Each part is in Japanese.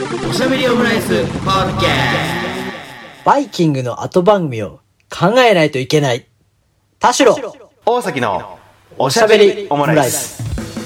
おしゃべりオムライスポッドキャスト。バイキングの後番組を考えないといけない。田代大崎のおしゃべりオムライス。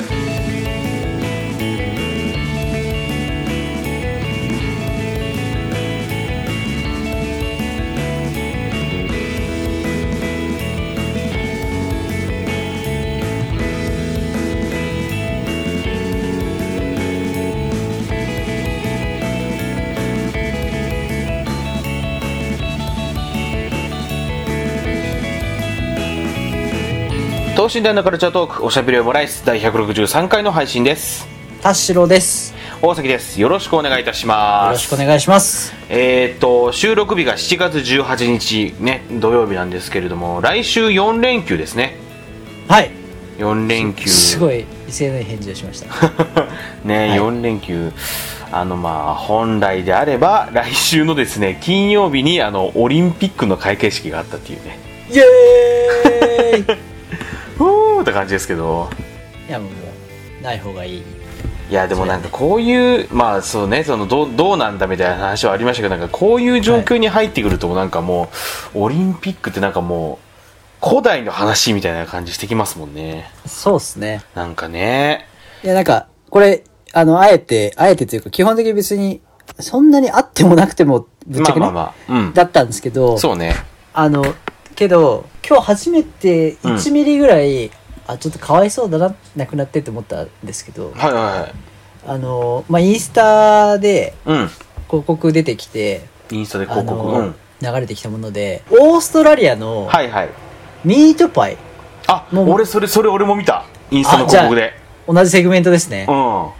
等身大のカルチャートークおしゃべりオムライス第163回の配信です。 田代です。 大崎です。よろしくお願いいたします。 よろしくお願いします。 収録日が7月18日ね、土曜日なんですけれども、来週4連休ですね。 はい。 4連休。 すごい威勢のいい返事をしましたね、はい、4連休。本来であれば来週のですね金曜日にオリンピックの開会式があったっていうね。 イエーイふーって感じですけど、 いやもうない方がいい。 いやでもなんかこういうまあそうね、そのどうなんだみたいな話はありましたけど、なんかこういう状況に入ってくるとなんかもう、オリンピックってなんかもう古代の話みたいな感じしてきますもんね。 そうっすね。 なんかね、 いやなんかこれあえてというか基本的に別にそんなにあってもなくてもぶっちゃけね、だったんですけど、 そうね。 けど今日初めて1ミリぐらい、ちょっとかわいそうだな、なくなってって思ったんですけど、 はいはいはい。インスタで広告出てきて、 インスタで広告、 流れてきたもので、オーストラリアのミートパイ、 俺それ俺も見た、インスタの広告で。 同じセグメントですね。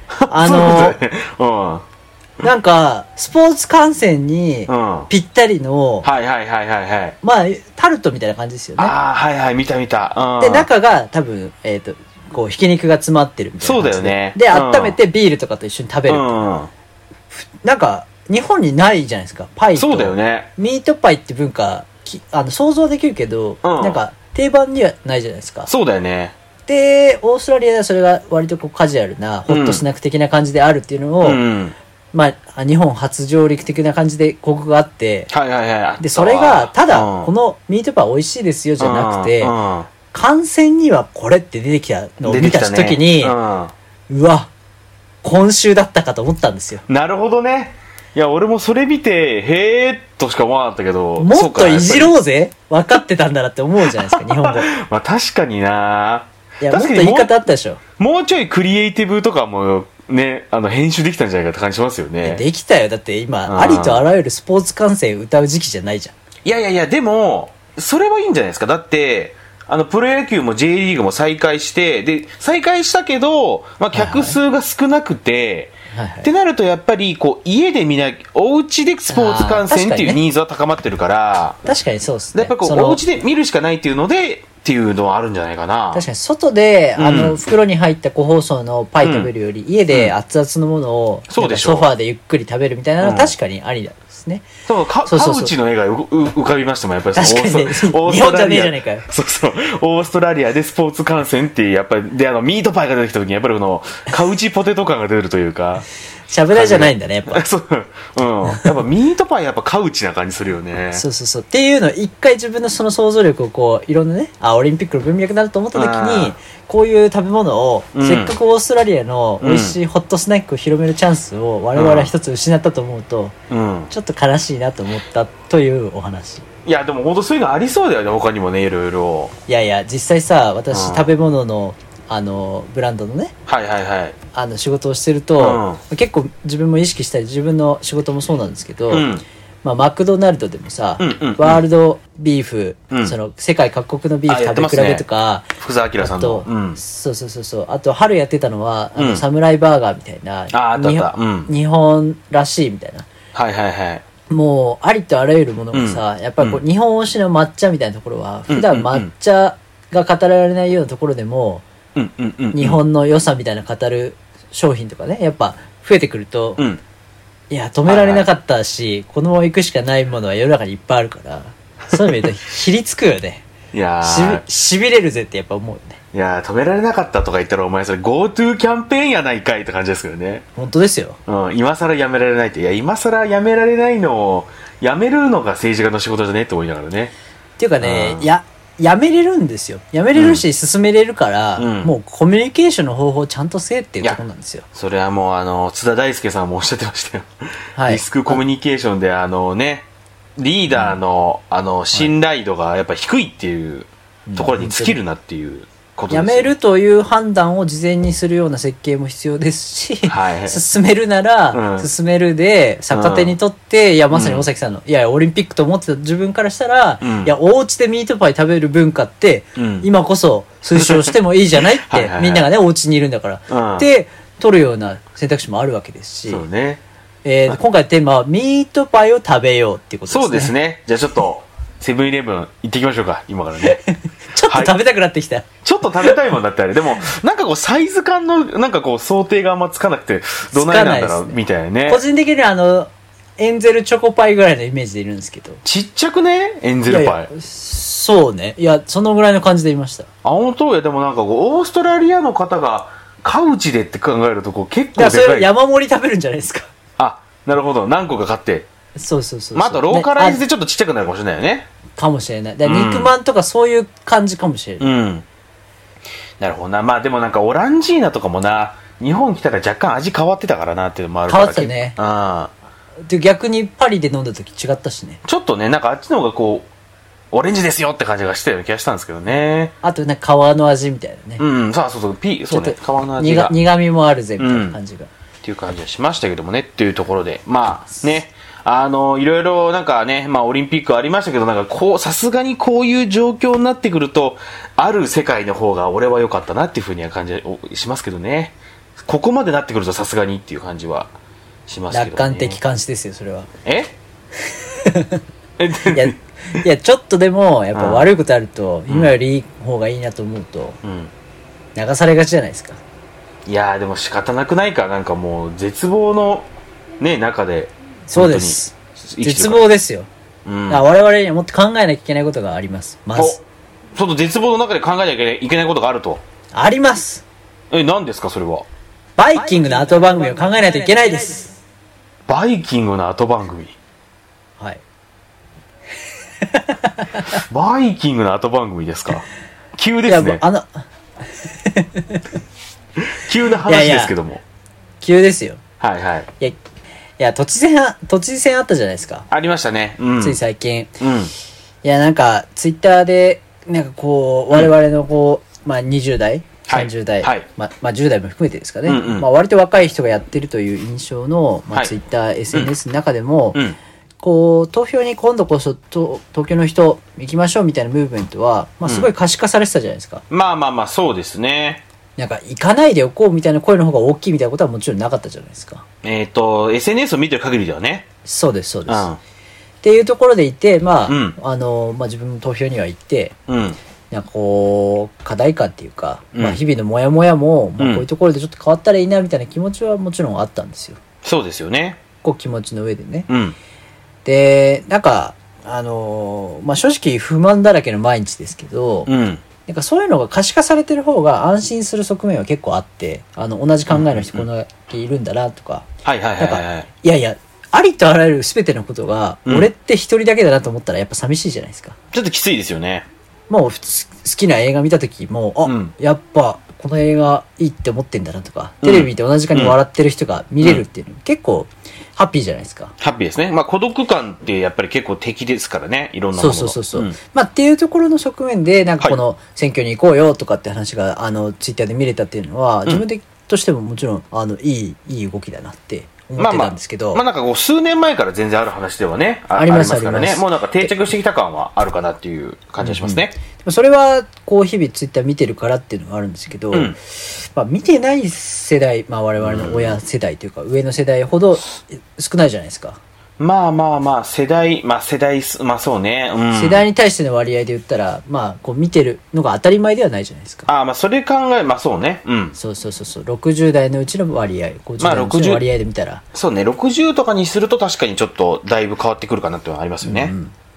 なんかスポーツ観戦にぴったりの、タルトみたいな感じですよね。 見た、 で中が多分こうひき肉が詰まってるみたいな感じで、 そうだよね。 で温めてビールとかと一緒に食べる、なんか日本にないじゃないですか、パイと。 そうだよね。 ミートパイって文化想像できるけど、なんか定番にはないじゃないですか。 そうだよね。でオーストラリアではそれが割とこうカジュアルなホットスナック的な感じであるっていうのを、日本初上陸的な感じで広告があって、でそれがただこのミートパイ美味しいですよじゃなくて、観戦にはこれって出てきたのを見た時に、うわ今週だったかと思ったんですよ。 なるほどね。いや俺もそれ見てへーっとしか思わなかったけど、 もっといじろうぜ、分かってたんだなって思うじゃないですか日本語。 確かにな。 いやもっと言い方あったでしょ。もうちょいクリエイティブとかもね、編集できたんじゃないかって感じしますよね。 できたよ。だって今ありとあらゆるスポーツ観戦歌う時期じゃないじゃん。 いやでもそれはいいんじゃないですか。だってプロ野球も J リーグも再開して、で再開したけど、客数が少なくて、ってなるとやっぱりこう家でお家でスポーツ観戦っていうニーズは高まってるから、 確かにそうですね。 やっぱこうお家で見るしかないっていうのでっていうのはあるんじゃないかな。 確かに外で袋に入った個包装のパイ食べるより、家で熱々のものをソファーでゆっくり食べるみたいなのは確かにありですね。 そうカウチの絵が浮かびましたもんやっぱり。 確かにね、日本じゃねえじゃねえかよ。 そうオーストラリアでスポーツ観戦ってやっぱりでミートパイが出てきた時にやっぱりこのカウチポテト感が出るというか。 しゃぶ台じゃないんだねやっぱ。 そう、やっぱミートパイやっぱカウチな感じするよね。 そうっていうのを一回自分のその想像力をこういろんなね、オリンピックの文脈になると思った時に、こういう食べ物を、せっかくオーストラリアの美味しいホットスナックを広めるチャンスを我々は一つ失ったと思うと、ちょっと悲しいなと思ったというお話。 いやでも本当そういうのありそうだよね、他にもね、いろいろ。 いや実際さ、私食べ物のブランドのね、仕事をしてると、結構自分も意識したり、自分の仕事もそうなんですけど、マクドナルドでもさ、ワールドビーフ、その世界各国のビーフ食べ比べとか、 福沢明さんの、 そうあと春やってたのはサムライバーガーみたいな、日本らしいみたいな、もうありとあらゆるものがさ、やっぱりこう日本推しの抹茶みたいなところは、普段抹茶が語られないようなところでも、日本の良さみたいな語る商品とかね、やっぱ増えてくると、いや止められなかったし、このまま行くしかないものは世の中にいっぱいあるから、そういう意味でひりつくよね。 いやしびれるぜってやっぱ思うよね。 いや止められなかったとか言ったらお前それ GoTo キャンペーンやないかいって感じですけどね。 本当ですよ。 今更やめられないって、いや今更やめられないのをやめるのが政治家の仕事じゃねって思いながらね。 っていうかね、やめれるんですよ。やめれるし、進めれるから、もうコミュニケーションの方法をちゃんとせえっていうところなんですよ。 それはもう津田大介さんもおっしゃってましたよ。はい、リスクコミュニケーションでリーダーの、信頼度がやっぱ低いっていうところに尽きるなっていうことですよね。 やめるという判断を事前にするような設計も必要ですし、進めるなら、進めるで逆手にとって、いやまさに大崎さんの、いやオリンピックと思ってた自分からしたら、いやお家でミートパイ食べる文化って、今こそ推奨してもいいじゃないってみんながねお家にいるんだから、で取るような選択肢もあるわけですし。 そうね。 今回テーマはミートパイを食べようっていうことですね。 そうですね。じゃあちょっとセブンイレブン行ってきましょうか今からね。 ちょっと食べたくなってきた、 ちょっと食べたいもんだってあれ。でもなんかこうサイズ感のなんかこう想定があんまつかなくてどないなんだろうみたいなね。 個人的にはエンゼルチョコパイぐらいのイメージでいるんですけど。 ちっちゃくねエンゼルパイ。 そうね。いやそのぐらいの感じでいました。 本当？いやでもなんかこうオーストラリアの方がカウチでって考えるとこう結構でかい。 それ山盛り食べるんじゃないですか。 なるほど。何個か買って。 そうそうそう。 あとローカライズでちょっとちっちゃくなるかもしれないよね。 かもしれない。肉まんとかそういう感じかもしれない。 なるほどな。でもなんかオランジーナとかもな、日本来たら若干味変わってたからなっていうのもあるから。 変わってたね。で逆にパリで飲んだ時違ったしね。 ちょっとね、なんかあっちの方がこう、オレンジですよって感じがしたような気がしたんですけどね。 あとね、皮の味みたいなね。 そうね、皮の味が。 苦味もあるぜみたいな感じが。 っていう感じはしましたけどもねっていうところで、まあね、いろいろなんかね、オリンピックありましたけど、なんかさすがにこういう状況になってくると、ある世界の方が俺は良かったなっていうふうには感じしますけどね。ここまでなってくるとさすがにっていう感じはしますけどね。 楽観的監視ですよ、それは。いや、ちょっとでも、やっぱ悪いことあると、今よりいい方がいいなと思うと、流されがちじゃないですか。 いやでも仕方なくないか。なんかもう絶望のね中で。 そうです。絶望ですよ。我々にはもっと考えなきゃいけないことがあります。まず。 ちょっと絶望の中で考えなきゃいけないことがあると。 あります。 何ですかそれは。 バイキングの後番組を考えないといけないです。 バイキングの後番組。 はい。 バイキングの後番組ですか。急ですね。急な話ですけども。 急ですよ。 はいはい。 いや都知事選あったじゃないですか。 ありましたね。 つい最近。いやなんかツイッターでなんかこう我々のこう20代30代、10代も含めてですかね。割と若い人がやってるという印象のツイッター SNS の中でも。こう投票に今度こそ東京の人行きましょうみたいなムーブメントは、すごい可視化されてたじゃないですか。 そうですね。 なんか行かないでおこうみたいな声の方が大きいみたいなことはもちろんなかったじゃないですか。 SNS を見てる限りではね。 そうです。っていうところでいて、自分も投票には行って、なんかこう課題感っていうか、日々のモヤモヤも、こういうところでちょっと変わったらいいなみたいな気持ちはもちろんあったんですよ。 そうですよね。 こう気持ちの上でね。でなんか正直不満だらけの毎日ですけど、なんかそういうのが可視化されてる方が安心する側面は結構あって、同じ考えの人こんだけいるんだなとか、いやありとあらゆる全てのことが、俺って一人だけだなと思ったらやっぱ寂しいじゃないですか。 ちょっときついですよね。 もう好きな映画見た時もやっぱこの映画いいって思ってんだなとか、テレビ見て同じ時間に笑ってる人が見れるっていうの、結構ハッピーじゃないですか。 ハッピーですね。孤独感ってやっぱり結構敵ですからね、いろんなものが。 そう。っていうところの側面で、なんかこの選挙に行こうよとかって話が、ツイッターで見れたっていうのは、自分としてももちろん、いい動きだなって思ってたんですけど。 なんかこう、数年前から全然ある話ではね、ありますからね。もうなんか定着してきた感はあるかなっていう感じがしますね。 それは、こう、日々ツイッター見てるからっていうのがあるんですけど、見てない世代、我々の親世代というか、上の世代ほど少ないじゃないですか。 世代、そうね。 世代に対しての割合で言ったら、こう見てるのが当たり前ではないじゃないですか。 それ考え、そうね。 そう。60代のうちの割合、50代のうちの割合で見たら。 そうね、60とかにすると確かにちょっとだいぶ変わってくるかなっていうのはありますよね。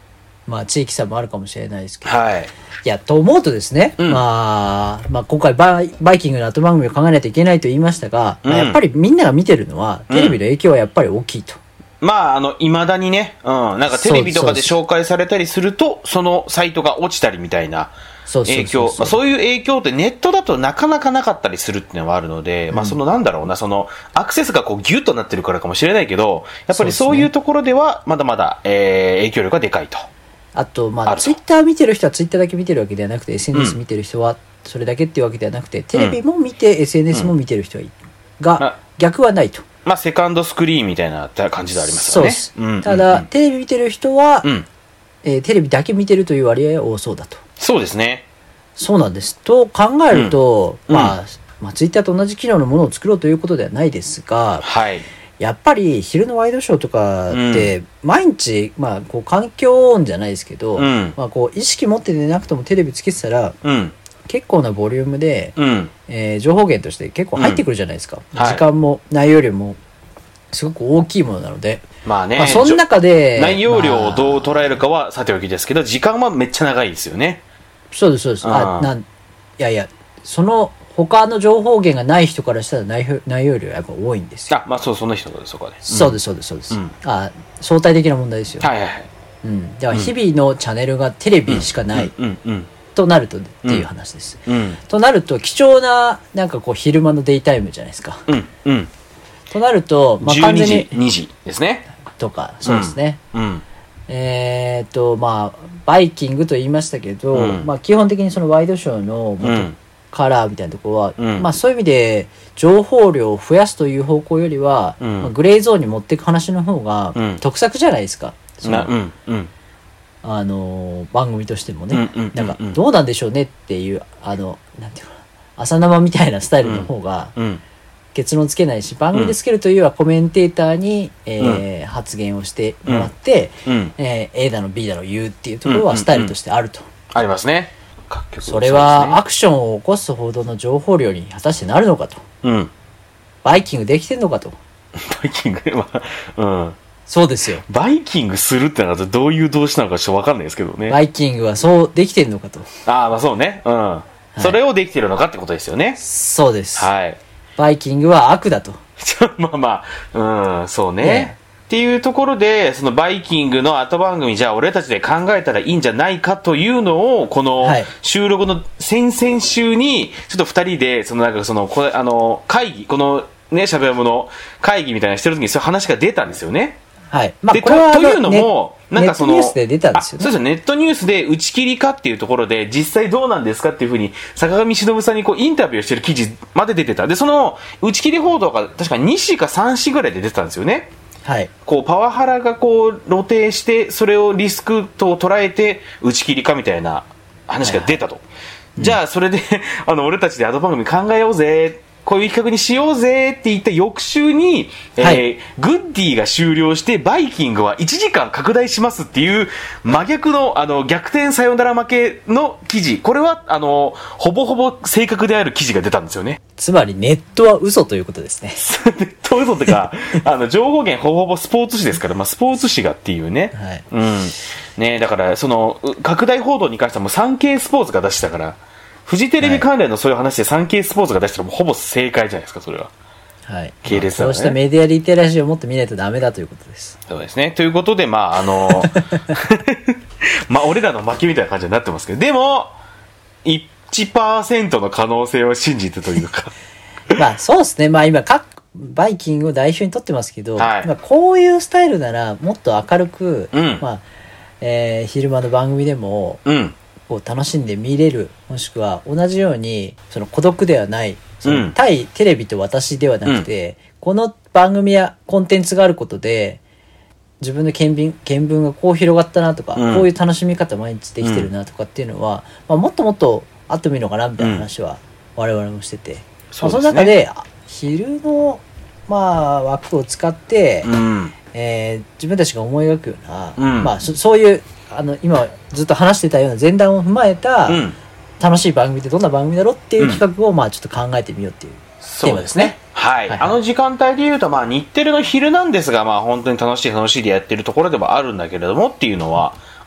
まあ地域差もあるかもしれないですけど。 はい。 いや、と思うとですね、まあ今回バイキングの後番組を考えないといけないと言いましたが、やっぱりみんなが見てるのは、テレビの影響はやっぱり大きいと。 まあ、未だにね、なんかテレビとかで紹介されたりすると、そのサイトが落ちたりみたいな影響、そういう影響ってネットだとなかなかなかったりするっていうのはあるので、まあなんだろうな、アクセスがこうギュッとなってるからかもしれないけど、やっぱりそういうところではまだまだ、影響力がでかいと。 あと、まあ、ツイッター見てる人はツイッターだけ見てるわけではなくて、SNS 見てる人はそれだけっていうわけではなくて、テレビも見て、SNS も見てる人が、逆はないと。 まあ、セカンドスクリーンみたいな感じでありますよね。 そうです。ただ、テレビ見てる人は、テレビだけ見てるという割合は多そうだと。 そうですね。 そうなんです。と考えると、まあ、ツイッターと同じ機能のものを作ろうということではないですが、 はい。 やっぱり昼のワイドショーとかって毎日、まあ、こう環境音じゃないですけど、まあ、こう意識持ってでなくともテレビつけてたら、結構なボリュームで、情報源として結構入ってくるじゃないですか。時間も内容量もすごく大きいものなので、 まあね、 その中で内容量をどう捉えるかはさておきですけど、時間はめっちゃ長いですよね。 そうですそうです。いやいや、その他の情報源がない人からしたら内容量やっぱ多いんですよ。 まあその人がそこで。 そうですそうですそうです。相対的な問題ですよ。 はいはいはい。 だから日々のチャンネルがテレビしかないとなるとっていう話です。となると貴重ななんかこう昼間のデイタイムじゃないですか。となると、まあ、完全に 2時ですね。 とかそうですね。まあバイキングと言いましたけど、まあ基本的にそのワイドショーの元カラーみたいなところは、まあそういう意味で情報量を増やすという方向よりは、まあ、グレーゾーンに持っていく話の方が得策じゃないですか。番組としてもね、なんかどうなんでしょうねっていうなんていうか朝生みたいなスタイルの方が結論つけないし、番組でつけるというよりはコメンテーターに、発言をしてもらって、A だの B だの言うっていうところはスタイルとしてあると。 ありますね。 それはアクションを起こすほどの情報量に果たしてなるのかと。バイキングできてんのかと。 バイキングは、 そうですよ。 バイキングするってのはどういう動詞なのかちょっと分かんないですけどね。 バイキングはそうできてんのかと。 まあそうね。それをできてるのかってことですよね。 そうです。 はい。 バイキングは悪だと。 まあ、そうね。っていうところで、そのバイキングの後番組、じゃあ俺たちで考えたらいいんじゃないかというのを、この収録の先々週に、ちょっと二人で、会議、このね、しゃべもの会議みたいなしてる時にそういう話が出たんですよね。 はい。 まあ、というのも、なんかネットニュースで出たんですよね。 そうですよ、ネットニュースで打ち切りかっていうところで、実際どうなんですかっていうふうに、坂上忍さんにこうインタビューしてる記事まで出てた。で、その打ち切り報道が確か2紙か3紙ぐらいで出てたんですよね。 はい。 こう、パワハラがこう、露呈して、それをリスクと捉えて、打ち切りかみたいな話が出たと。じゃあ、それで、俺たちでアド番組考えようぜ。こういう企画にしようぜって言った翌週に、グッディが終了してバイキングは1時間拡大しますっていう真逆の逆転サヨナラ負けの記事、これはほぼほぼ正確である記事が出たんですよね。 つまりネットは嘘ということですね。 ネットは嘘ってか情報源ほぼほぼスポーツ紙ですから、まあ、スポーツ紙がっていうね、ね、だからその拡大報道に関してはもうサンケイスポーツが出したから、フジテレビ関連のそういう話でサンケイスポーツが出したらもうほぼ正解じゃないですか、それは。 はい。 系列だね。 そうしたメディアリテラシーをもっと見ないとダメだということです。 そうですね。ということで、まあまあ俺らの負けみたいな感じになってますけど、でも、1% の可能性を信じてというか。 まあそうですね。まあ今、バイキングを代表に取ってますけど、まあこういうスタイルならもっと明るく、まあ、昼間の番組でも、こう楽しんで見れる、もしくは同じようにその孤独ではない、その対テレビと私ではなくて、この番組やコンテンツがあることで自分の見聞がこう広がったなとか、こういう楽しみ方毎日できてるなとかっていうのは、まあ、もっともっとあってもいいのかなみたいな話は我々もしてて、その中で昼のまあ枠を使って、自分たちが思い描くような、まあそういう今ずっと話してたような前段を踏まえた、楽しい番組ってどんな番組だろうっていう企画をまあちょっと考えてみようっていうテーマですね。 はい。時間帯でいうと、まあ日テレの昼なんですが、まあ本当に楽しいでやってるところではあるんだけれどもっていうのは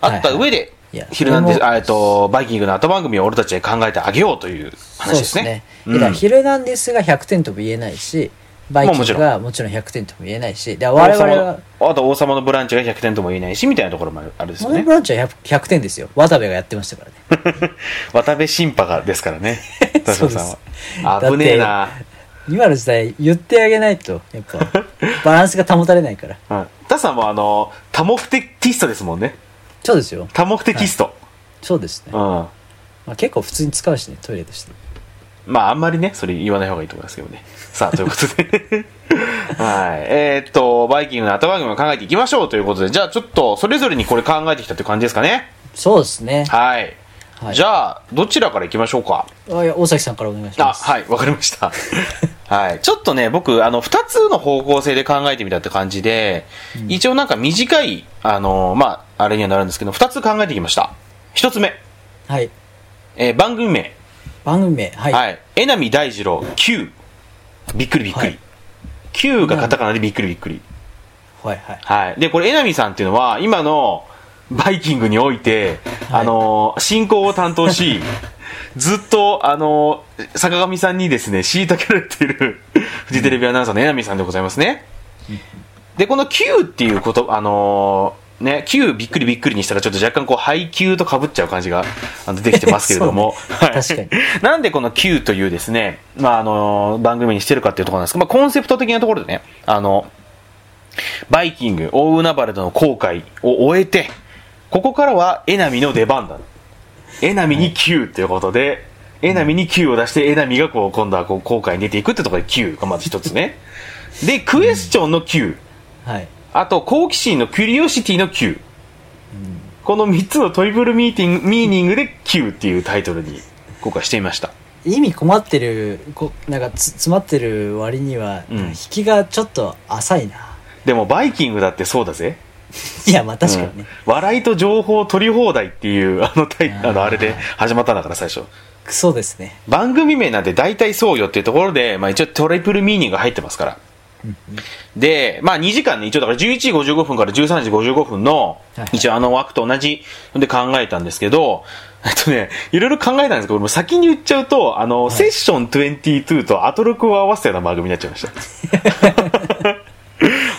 あった上で、ヒルナンデス、バイキングの後番組を俺たちで考えてあげようという話ですね。 だからヒルナンデスが100点とも言えないし、バイキングがもちろん100点とも言えないし、我々はあと王様のブランチが100点とも言えないしみたいなところもあるですよね。王様のブランチは 100点ですよ。渡部がやってましたからね。 渡部審判がですからね。 そうです。 危ねえな。 今の時代言ってあげないとやっぱバランスが保たれないから。 タさんも多目的ストですもんね。 そうですよ。 多目的スト。 そうですね。まあ、結構普通に使うしね、トイレとして。 まああんまりねそれ言わない方がいいと思いますけどね。さあということではいバイキングの後番組を考えていきましょうということで、じゃあちょっとそれぞれにこれ考えてきたという感じですかね。 そうですね。 はい。じゃあどちらからいきましょうか。 大崎さんからお願いします。 はい、わかりました。はい、ちょっとね僕2つの方向性で考えてみたって感じで、一応なんか短いあれにはなるんですけど2つ考えてきました。1つ目、 はい、 番組名はい、 江波大二郎 Q びっくりびっくり、はい、Q がカタカナでびっくりびっくり、 はいはいはい、でこれ江波さんっていうのは今のバイキングにおいて、はい、進行を担当しずっと坂上さんにですね虐げられているフジテレビアナウンサーの江波さんでございますね。でこの Q っていうことね、Q びっくりびっくりにしたらちょっと若干こう配給と被っちゃう感じが出てきてますけれども確かになんでこの Q というですね、番組にしてるかっていうところなんですけど、コンセプト的なところでねバイキング大海原での航海を終えてここからは江波の出番だ、江波に Q ということで、江波に Q を出して江波がこう今度はこう航海に出ていくってところで Q がまず一つねでクエスチョンの Q、はい、あと好奇心のキュリオシティの Q、この3つのトリプルミーニングで Q っていうタイトルに今回してみました。 意味困ってるなんか詰まってる割には、引きがちょっと浅いな。 でもバイキングだってそうだぜ。 いやまあ確かにね、 笑いと情報取り放題っていうあれで始まったんだから最初。 そうですね。 番組名なんて大体そうよっていうところで、一応トリプルミーニングが入ってますから。で、2時間ね、一応だから11時55分から13時55分の、一応枠と同じで考えたんですけど、いろいろ考えたんですけど、もう先に言っちゃうと、セッション22とアトロクを合わせたような番組になっちゃいました。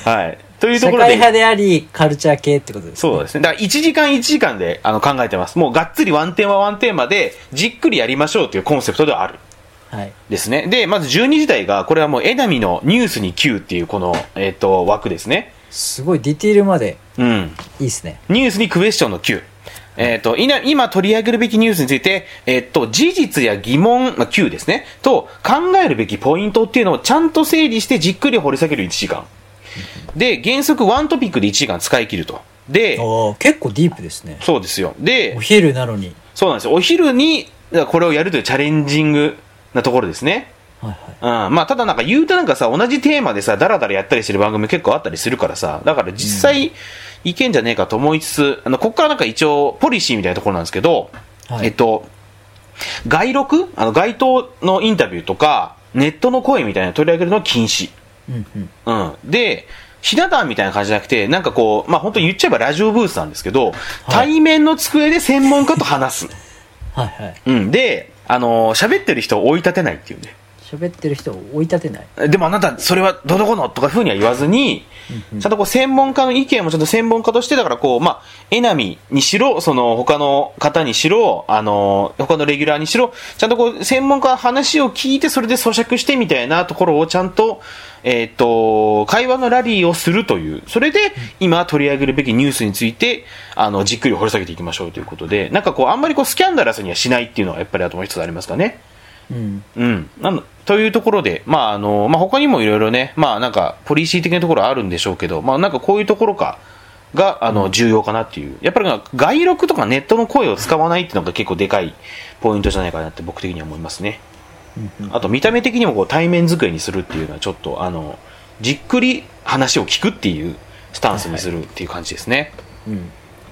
はい。というところで。 社会派であり、カルチャー系ってことですね。 そうですね。だから1時間1時間で考えてます。もうがっつりワンテーマワンテーマで、じっくりやりましょうというコンセプトではある。はい、ですね。で、まず12時台が、これはもう江波のニュースに Q っていうこの、枠ですね。 すごいディティールまで、いいですね。 ニュースにクエスチョンの Q。今取り上げるべきニュースについて、事実や疑問、Q ですね。と、考えるべきポイントっていうのをちゃんと整理してじっくり掘り下げる1時間。で、原則1トピックで1時間使い切ると。で、 結構ディープですね。 そうですよ。で、 お昼なのに。 そうなんですよ。お昼に、これをやるというチャレンジングなところですね。はいはい。ただなんか言うとなんかさ、同じテーマでさ、ダラダラやったりしてる番組結構あったりするからさ、だから実際、いけんじゃねえかと思いつつ、ここからなんか一応、ポリシーみたいなところなんですけど、はい、外録街頭のインタビューとか、ネットの声みたいなの取り上げるのは禁止。で、ひな壇みたいな感じじゃなくて、なんかこう、本当に言っちゃえばラジオブースなんですけど、対面の机で専門家と話す。はいはい。で、喋ってる人を追い立てないっていうね。 喋ってる人を追い立てない。 でもあなたそれはどこのとかふうには言わずに、ちゃんとこう専門家の意見もちゃんと専門家として、だからこう江波にしろ、その他の方にしろ、他のレギュラーにしろ、ちゃんとこう専門家の話を聞いてそれで咀嚼してみたいなところをちゃんと会話のラリーをするという、それで今取り上げるべきニュースについてじっくり掘り下げていきましょうということで、なんかこうあんまりこうスキャンダラスにはしないっていうのはやっぱりあともう一つありますかね。というところで、他にもいろいろね、なんかポリシー的なところはあるんでしょうけど、なんかこういうところが重要かなっていう、やっぱり外録とかネットの声を使わないっていうのが結構でかいポイントじゃないかなって僕的には思いますね。あと見た目的にもこう対面机にするっていうのはちょっとじっくり話を聞くっていうスタンスにするっていう感じですね。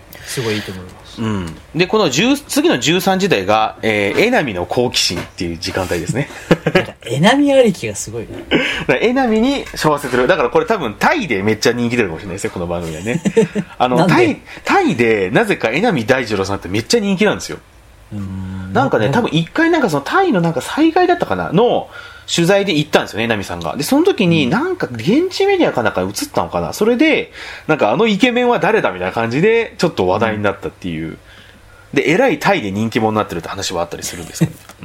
すごいいいと思います。 うん、でこの次の13時台が、江波の好奇心っていう時間帯ですね。 なんか江波ありきがすごいね。 江波に背負わせてる。だからこれ多分タイでめっちゃ人気出るかもしれないですよ、この番組はね。タイでなぜか江波大二郎さんってめっちゃ人気なんですよ。なんかね、多分一回なんかそのタイのなんか災害だったかなの取材で行ったんですよね、江波さんが。で、その時になんか現地メディアかなんか映ったのかな。それで、なんかあのイケメンは誰だみたいな感じでちょっと話題になったっていう。で、えらいタイで人気者になってるって話はあったりするんですけど、うん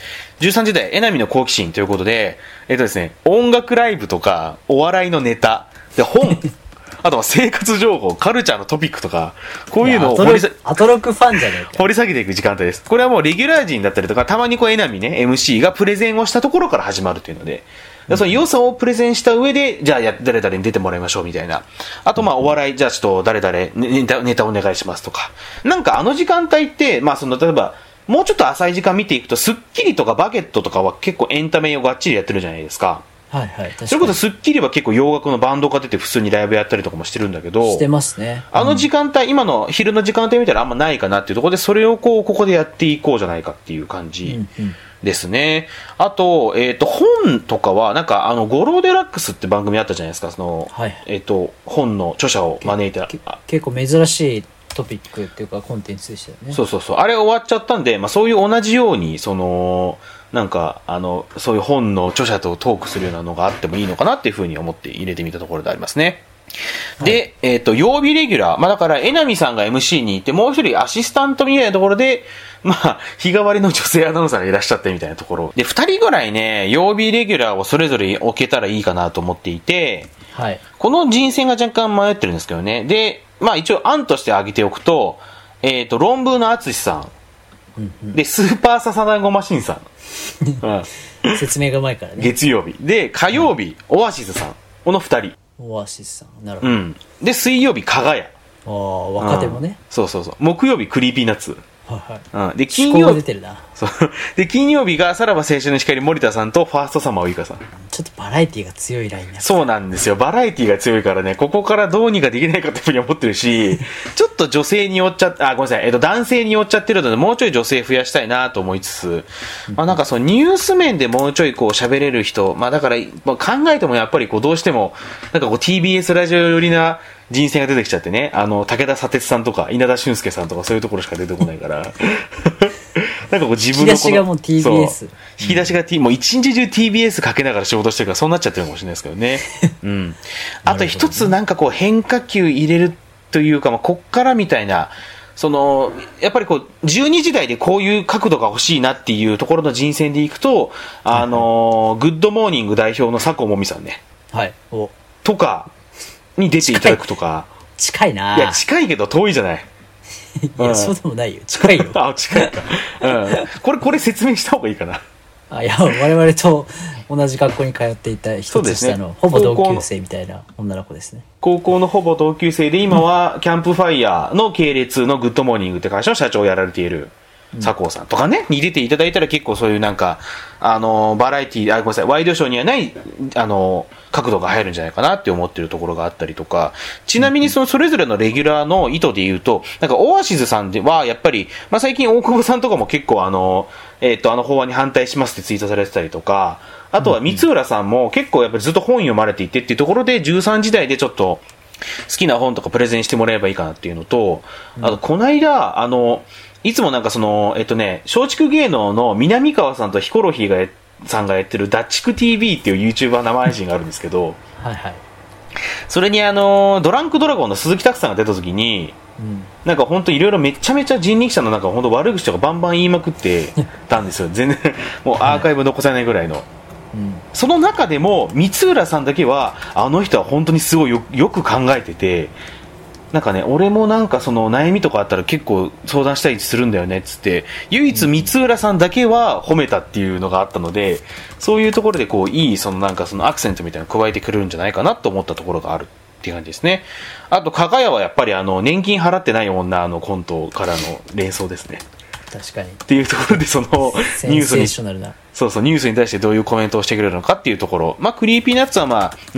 。13時台、江波の好奇心ということで、ですね、音楽ライブとか、お笑いのネタ、で、本、あとは生活情報、カルチャーのトピックとか、こういうのをアトロクファンじゃねえか。 掘り下げていく時間帯です。これはもうレギュラー陣だったりとか、たまにこう江波ね、MC がプレゼンをしたところから始まるというので、その良さをプレゼンした上で、じゃあ誰々に出てもらいましょうみたいな。あとまあお笑い、じゃあちょっと誰々ネタお願いしますとか。なんかあの時間帯って、まあその例えば、もうちょっと浅い時間見ていくと、スッキリとかバゲットとかは結構エンタメをがっちりやってるじゃないですか。 はいはい。 それこそスッキリは結構洋楽のバンドが出て普通にライブやったりとかもしてるんだけど。 してますね。 あの時間帯、今の昼の時間帯見たらあんまないかなっていうところで、それをここでやっていこうじゃないかっていう感じですね。あと、本とかは、なんかゴローデラックスって番組あったじゃないですか。その、はい、本の著者を招いて結構珍しいトピックっていうかコンテンツでしたよね。 そうそうそう。あれ終わっちゃったんで、まあそういう同じように、なんかそういう本の著者とトークするようなのがあってもいいのかなっていうふうに思って入れてみたところでありますね。はい、で、曜日レギュラー。まあだから、江波さんが MC にいて、もう一人アシスタントみたいなところで、まあ、日替わりの女性アナウンサーがいらっしゃってみたいなところ。で、二人ぐらいね、曜日レギュラーをそれぞれ置けたらいいかなと思っていて、はい、この人選が若干迷ってるんですけどね。で、まあ一応案として挙げておくと、論文の淳さん。で、スーパーササダンゴマシンさん。 うん、説明がうまいからね。 月曜日。で、火曜日、オアシスさん。この二人。 オアシスさん。なるほど。 うん。で、水曜日、加賀屋。 ああ、若手もね、 そうそうそう。木曜日、クリーピーナッツ。 はいはい。 で、金曜日。 出てるな。 そう。で、金曜日がさらば青春の光森田さんとファーストサマーウイカさん。 ちょっとバラエティが強いラインね。 そうなんですよ。バラエティが強いからね、ここからどうにかできないかっていうふうに思ってるし、ちょっと女性に寄っちゃって、ごめんなさい、男性に寄っちゃってるので、もうちょい女性増やしたいなと思いつつ、まあなんかそのニュース面でもうちょいこう喋れる人、まあだから、まあ、考えてもやっぱりこうどうしても、なんかこう TBS ラジオ寄りな人選が出てきちゃってね、武田砂鉄さんとか稲田俊介さんとかそういうところしか出てこないから。なんかこう自分の引き出しがもう TBS。 引き出しがもう一日中 TBS かけながら仕事してるからそうなっちゃってるかもしれないですけどね。うん。あと一つなんかこう変化球入れるというか、まあ、こっからみたいな、やっぱりこう、12時台でこういう角度が欲しいなっていうところの人選でいくと、グッドモーニング代表の佐藤もみさんね。 はい。 とか、に出ていただくとか。 近いな。 いや、近いけど遠いじゃない。 いや、そうでもないよ。近いよ。 あ、近いか。うん。これ説明した方がいいかな。 いや、我々と同じ学校に通っていた一つ下の、ね、ほぼ同級生みたいな女の子ですね。 高校のほぼ同級生で、今はキャンプファイヤーの系列のグッドモーニングって会社の社長をやられている佐藤さんとかね、に出ていただいたら結構そういうなんか、バラエティ、ごめんなさい、ワイドショーにはない、角度が入るんじゃないかなって思ってるところがあったりとか、ちなみにそれぞれのレギュラーの意図で言うと、なんかオアシズさんではやっぱり、まあ、最近大久保さんとかも結構法案に反対しますってツイートされてたりとか、あとは三浦さんも結構やっぱりずっと本読まれていてっていうところで、13時台でちょっと好きな本とかプレゼンしてもらえばいいかなっていうのと、あとこの間、いつもなんか松竹芸能の南川さんとヒコロヒーさんがやってるダッチク TV っていう YouTuber 生配信があるんですけど、 はいはい。 それにドランクドラゴンの鈴木拓さんが出た時に、なんか本当いろいろめちゃめちゃ人力車のなんか本当悪口とかバンバン言いまくってたんですよ。全然もうアーカイブ残さないぐらいの。その中でも三浦さんだけはあの人は本当にすごいよく考えてて、なんかね、俺もなんか悩みとかあったら結構相談したりするんだよねっつって、唯一三浦さんだけは褒めたっていうのがあったので、そういうところでこういいなんかアクセントみたいなの加えてくれるんじゃないかなと思ったところがあるっていう感じですね。あと加賀屋はやっぱり年金払ってない女のコントからの連想ですね。 確かに。 っていうところでニュースにセンセーショナルな。 そうニュースに対してどういうコメントをしてくれるのかっていうところ。まあクリーピーナッツはまあね、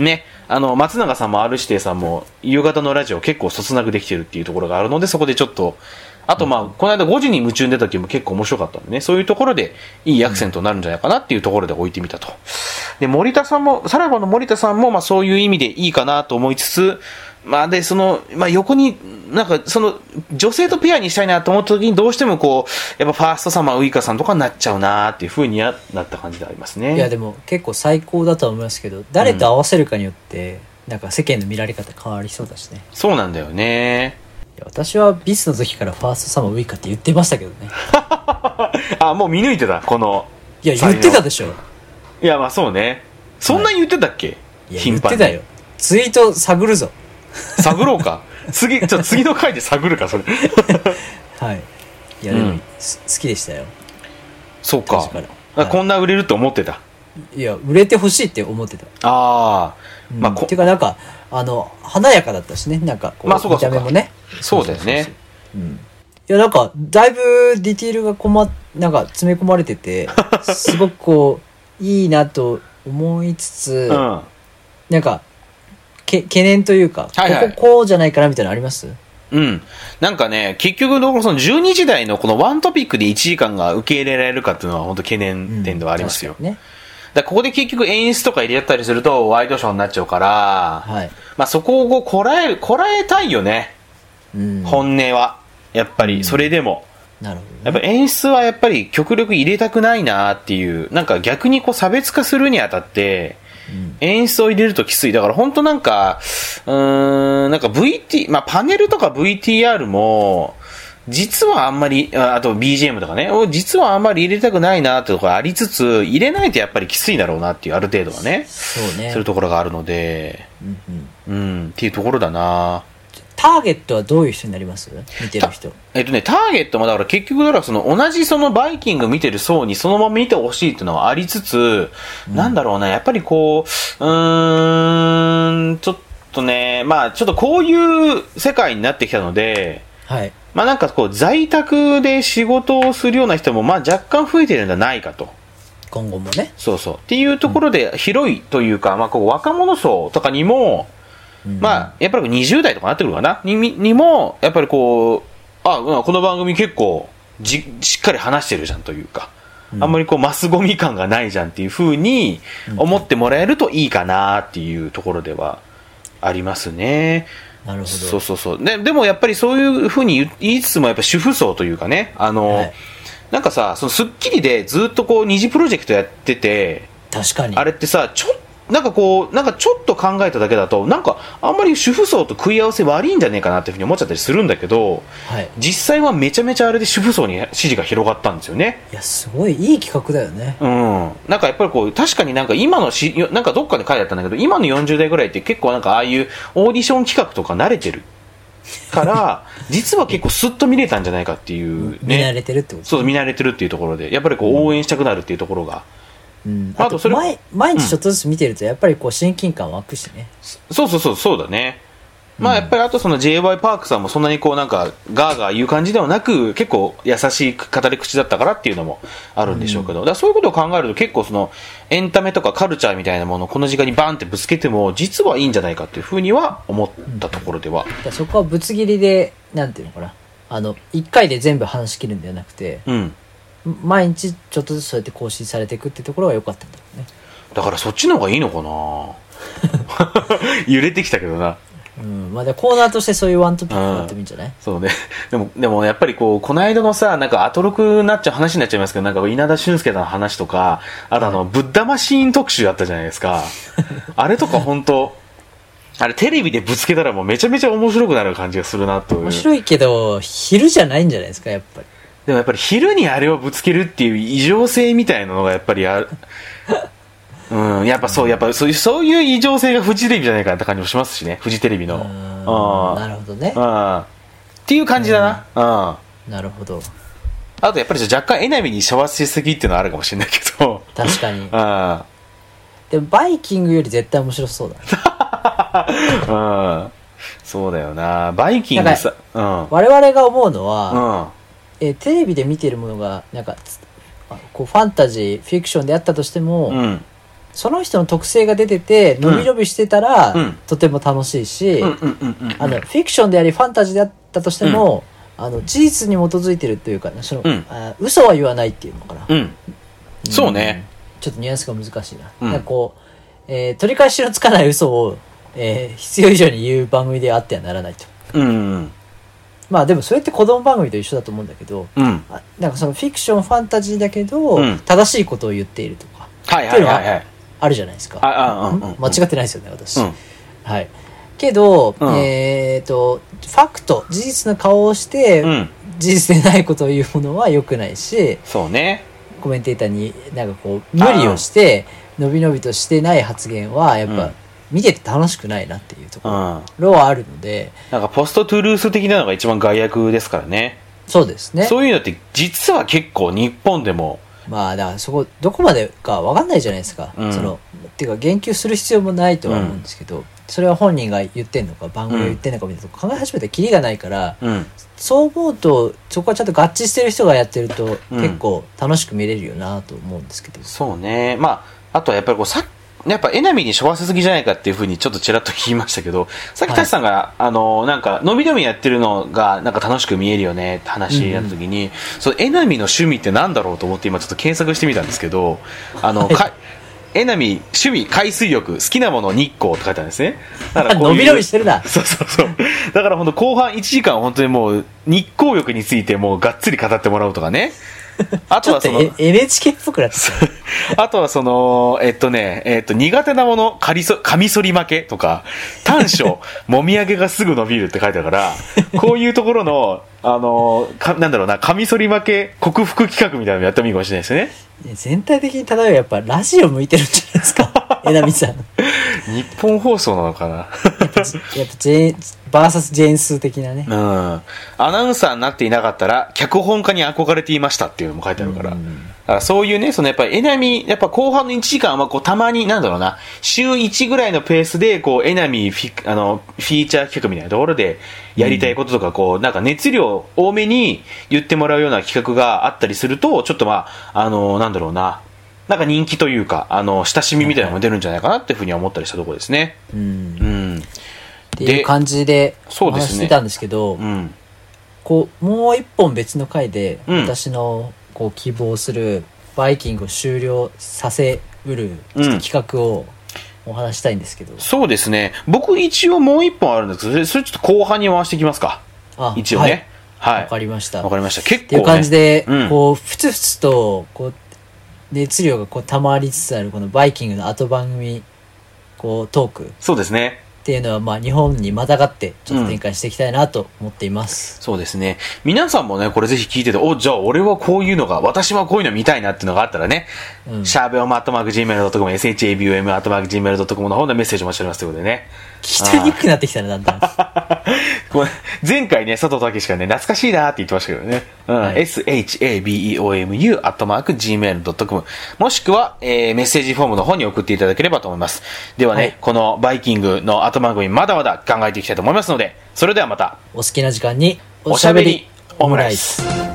松永さんも R 指定さんも夕方のラジオ結構そつなくできてるっていうところがあるので、そこでちょっと、あとこの間5時に夢中に出た時も結構面白かったんでね、そういうところでいいアクセントになるんじゃないかなっていうところで置いてみたと。で、さらばの森田さんもそういう意味でいいかなと思いつつ、で、横に、女性とペアにしたいなと思った時にどうしてもやっぱファーストサマーウイカさんとかになっちゃうなっていう風にはなった感じでありますね。 いや、でも結構最高だとは思いますけど、誰と合わせるかによって、世間の見られ方変わりそうだしね。 そうなんだよね。 私はビスの時からファーストサマーウイカって言ってましたけどね。 もう見抜いてた、この。 いや、言ってたでしょ。 いや、そうね。そんなに言ってたっけ、 いや、言ってたよ。ツイート探るぞ。 探ろうか。次の回で探るか、それ。 はい。いや、でも、好きでしたよ。 そうか。こんな売れると思ってた。 いや、売れてほしいって思ってた。ていうか華やかだったしね、見た目もね。 そうだよね。 いや、だいぶディティールが詰め込まれてて、すごくいいなと思いつつ、懸念というか、こうじゃないかなみたいなのあります？ 結局その12時台のこのワントピックで1時間が受け入れられるかっていうのは本当懸念点ではありますよ。ここで結局演出とか入れたりするとワイドショーになっちゃうから、そこをこらえたいよね。本音は。やっぱり、それでも。 なるほどね。 やっぱ演出はやっぱり極力入れたくないなっていう、逆に差別化するにあたって、演出を入れるときつい。だから本当VT、パネルとか VTR も、実はあんまり、あと BGM とかね、実はあんまり入れたくないなってところありつつ、入れないとやっぱりきついだろうなっていう、ある程度はね。 そうね。 そういうところがあるので、っていうところだな。 ターゲットはどういう人になります？見てる人。 ターゲットもだから結局同じバイキング見てる層にそのまま見てほしいっていうのはありつつ、やっぱりちょっとね、ちょっとこういう世界になってきたので、 はい。 在宅で仕事をするような人も若干増えてるんじゃないかと。 今後もね。 そうそう。っていうところで広いというか、若者層とかにも、やっぱり20代とかなってくるかなにも、やっぱりこの番組結構しっかり話してるじゃんというか、あんまりマスゴミ感がないじゃんっていう風に思ってもらえるといいかなっていうところではありますね。 なるほど。 そう。でもやっぱりそういう風に言いつつもやっぱ主婦層というかね、そのスッキリでずっと二次プロジェクトやってて、 確かに。 あれってさ、ちょっと考えただけだと、あんまり主婦層と食い合わせ悪いんじゃねえかなっていうふうに思っちゃったりするんだけど、実際はめちゃめちゃあれで主婦層に支持が広がったんですよね。 いや、すごいいい企画だよね。 やっぱり確かに今のどっかで書いてあったんだけど、今の40代ぐらいって結構ああいうオーディション企画とか慣れてるから、実は結構スッと見れたんじゃないかっていうね。 見慣れてるってこと？ そう、見慣れてるっていうところで、やっぱり応援したくなるっていうところが、 あと毎日ちょっとずつ見てるとやっぱり親近感湧くしね。 そうだね。やっぱりあとJ.Y. パークさんもそんなにガーガー言う感じではなく、結構優しい語り口だったからっていうのもあるんでしょうけど、だからそういうことを考えると結構エンタメとかカルチャーみたいなものをこの時間にバーンってぶつけても実はいいんじゃないかっていうふうには思ったところでは。 そこはぶつ切りで、なんていうのかな。1回で全部話し切るんではなくて、毎日ちょっとずつそうやって更新されていくってところが良かったんだろうね。 だからそっちの方がいいのかな。揺れてきたけどな。 コーナーとしてそういうワントピックになってもいいんじゃない？ そうね。でもやっぱりこの間のさ、アトロクになっちゃう話になっちゃいますけど、稲田俊介の話とか、あとブッダマシーン特集あったじゃないですか。あれとか本当あれテレビでぶつけたらもうめちゃめちゃ面白くなる感じがするなという。 面白いけど、昼じゃないんじゃないですか、やっぱり。 でもやっぱり昼にあれをぶつけるっていう異常性みたいなのがやっぱりある。やっぱそういう異常性がフジテレビじゃないかなって感じもしますしね、フジテレビの。 なるほどね。 っていう感じだな。 なるほど。 あとやっぱり若干エナミにシャワーしすぎっていうのはあるかもしれないけど。 確かに。でもバイキングより絶対面白そうだ。 そうだよな。バイキングさ、 我々が思うのは、テレビで見てるものがファンタジーフィクションであったとしても、 その人の特性が出てて伸び伸びしてたら、とても楽しいし、フィクションでありファンタジーであったとしても、事実に基づいてるというか、嘘は言わないっていうのかな、 そうね、 ちょっとニュアンスが難しいな、なんかこう、取り返しのつかない嘘を、必要以上に言う番組であってはならないと、まあでもそれって子供番組と一緒だと思うんだけど、なんかそのフィクションファンタジーだけど、正しいことを言っているとかっていうのはあるじゃないですか。間違ってないですよね私、はい。けど、ファクト事実の顔をして、事実でないことを言うものは良くないし、 そうね、 コメンテーターになんかこう無理をして伸び伸びとしてない発言はやっぱ、見てて楽しくないなっていうところはあるので、 なんかポストトゥルース的なのが一番害悪ですからね。 そうですね。 そういうのって実は結構日本でもまあだからそこどこまでか分かんないじゃないですか、っていうか言及する必要もないとは思うんですけど、それは本人が言ってんのか番組が言ってんのかみたいなとこ考え始めたらキリがないから、そう思うとそこはちゃんと合致してる人がやってると、結構楽しく見れるよなと思うんですけど。 そうね、まああとはやっぱりこうやっぱエナミーにしょわせすぎじゃないかっていうふうにちょっとちらっと言いましたけど、さっきタシさんが、なんか伸び伸びやってるのがなんか楽しく見えるよねって話になった時に、そのエナミーの趣味ってなんだろうと思って今ちょっと検索してみたんですけど、エナミー趣味海水浴好きなもの日光って書いてあるんですね。だから伸び伸びしてるな。 そうだから本当後半1時間本当にもう日光浴についてもうがっつり語ってもらうとかね。あとはその NHK っぽくなってたあとはその苦手なものカミソリ負けとか短所もみあげがすぐ伸びるって書いてあるからこういうところのなんだろうな、カミソリ負け克服企画みたいなのやってもいいかもしれないですよね。 全体的に漂うやっぱラジオ向いてるんじゃないですかえなみさん日本放送なのかなやっぱバーサスジェーンス的なね、 アナウンサーになっていなかったら脚本家に憧れていましたっていうのも書いてあるから、だからそういうね、そのやっぱりエナミやっぱ後半の1時間はこうたまになんだろうな、週1ぐらいのペースでこうエナミフィーチャー企画みたいなところでやりたいこととか、こうなんか熱量多めに言ってもらうような企画があったりすると、ちょっとまあなんだろうな、なんか人気というか親しみみたいなのも出るんじゃないかなっていうふうには思ったりしたところですね。 っていう感じでお話してたんですけど、こうもう一本別の回で私のこう希望するバイキングを終了させうる企画をお話したいんですけど、 そうですね、僕一応もう一本あるんですけど、それちょっと後半に回していきますか。一応ね、はい、 わかりました。 結構、ね、 っていう感じで、こうふつふつとこう熱量がこう溜まりつつあるこのバイキングの後番組こうトーク、 そうですねっていうのはまあ日本にまたがってちょっと展開していきたいなと思っています。 そうですね。皆さんもねこれぜひ聞いてて、じゃあ俺はこういうのが、私はこういうの見たいなっていうのがあったらね、shabom@gmail.com shabom@gmail.com の方でメッセージお待ちしておりますということでね。 聞き取りにくくなってきたねだんだん前回ね佐藤健がね懐かしいなって言ってましたけどね、shabom@gmail.com もしくは、メッセージフォームの方に送っていただければと思います。ではね、このバイキングの後番組まだまだ考えていきたいと思いますので、それではまたお好きな時間におしゃべりオムライス。